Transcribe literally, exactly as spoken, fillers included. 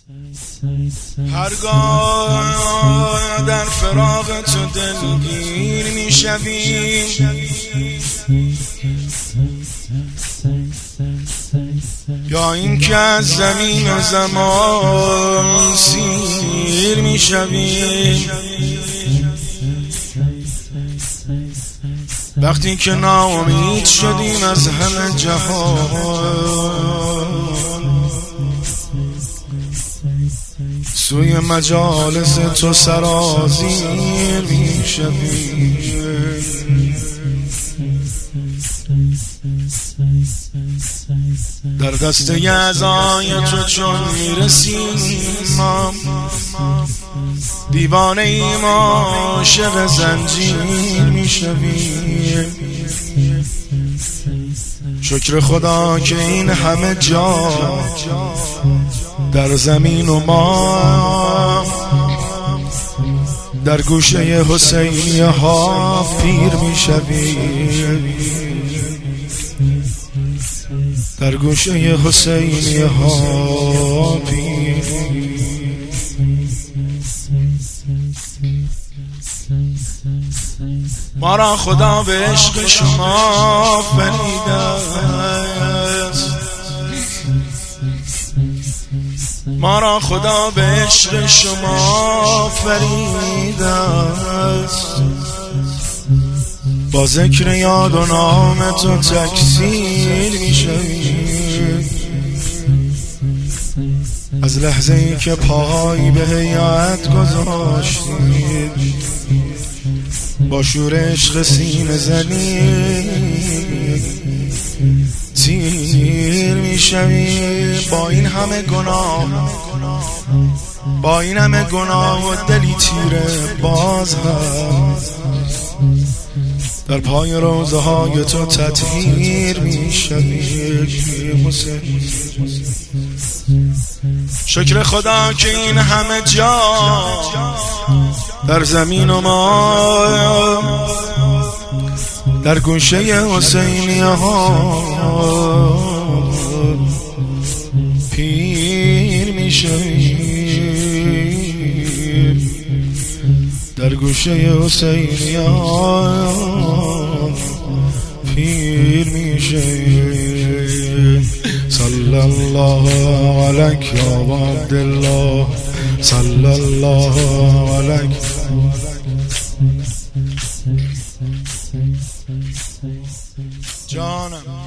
هرگاه در فراق تو دلگیر میشویم، یا اینکه از زمین و زمان سیر میشویم، وقتی که ناامید شدیم از همه جهان، سوی مجالس تو سرازیر میشویم. در دست اعضای تو چون میرسیم ما، دیوانه ایم عاشق زنجیر میشویم. شکر خدا که این همه جا در زمین و ما در گوشه حسینیه ها پیر میشویم، در گوشه حسینیه ها پیر. ما را خدا به عشق شما فریده است، ما را خدا به عشق شما فریده است. با ذکر یاد و نام تو تکثیر میشویم، از لحظه ای که پای به هیئت گذاشتیم، با شور عشق سینه زنیم تیر میشویم. با این همه گناه، با این همه گناه و دلی تیره، باز هم در پای روزه های تو تطهیر میشویم. شکر خدا که این همه جا در زمین و ما در گوشه حسینیه ها پیر میشویم، در گوشه حسینیه ها پیر میشویم. صلی الله علیک یا عبدالله، صلی الله علیک. جانم